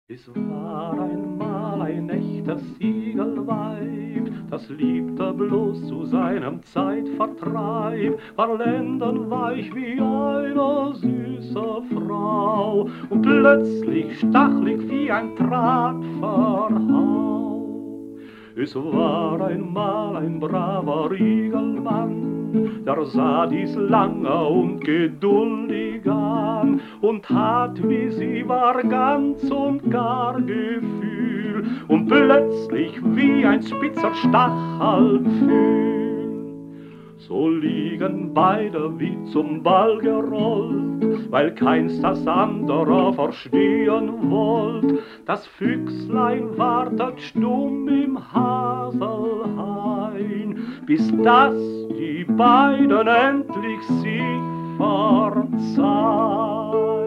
Es war einmal ein echtes Siegelweib, das liebte bloß zu seinem Zeitvertreib, war lendenweich wie eine süße Frau und plötzlich stachlig wie ein Drahtverhau. Es war einmal ein braver Riegelmann, der sah dies lange und geduldig an und hat, wie sie war, ganz und gar Gefühl und plötzlich wie ein spitzer Stachelpfühl. So liegen beide wie zum Ball gerollt, weil keins das andere verstehen wollt. Das Füchslein wartet stumm im Haselhain, bis dass die beiden endlich sich verzahn.